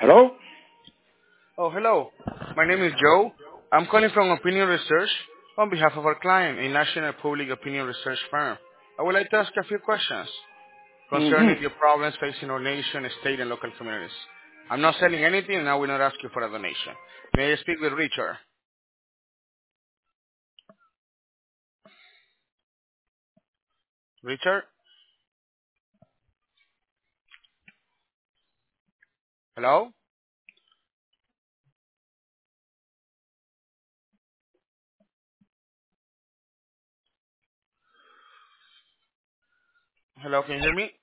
Hello? Oh, hello. My name is Joe. I'm calling from Opinion Research on behalf of our client, a national public opinion research firm. I would like to ask a few questions Mm-hmm. concerning the problems facing our nation, state, and local communities. I'm not selling anything, and I will not ask you for a donation. May I speak with Richard? Richard? Hello? Hello, can you hear me?